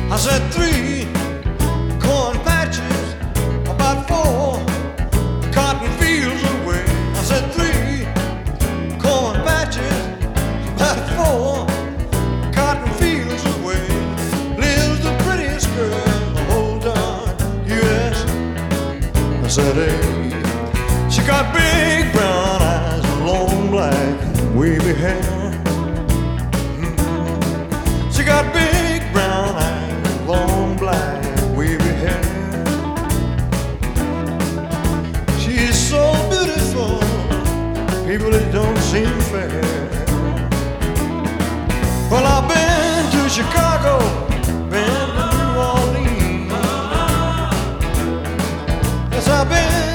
I said 3 corn patches, about 4 cotton fields away. I said 3 corn patches, about 4 cotton fields away. Lives the prettiest girl in the whole darn U.S. I said, hey, she got big brown eyes and long black wavy hair. She got big brown eyes, long black wavy hair. She's so beautiful, people, it don't seem fair. Well, I've been to Chicago,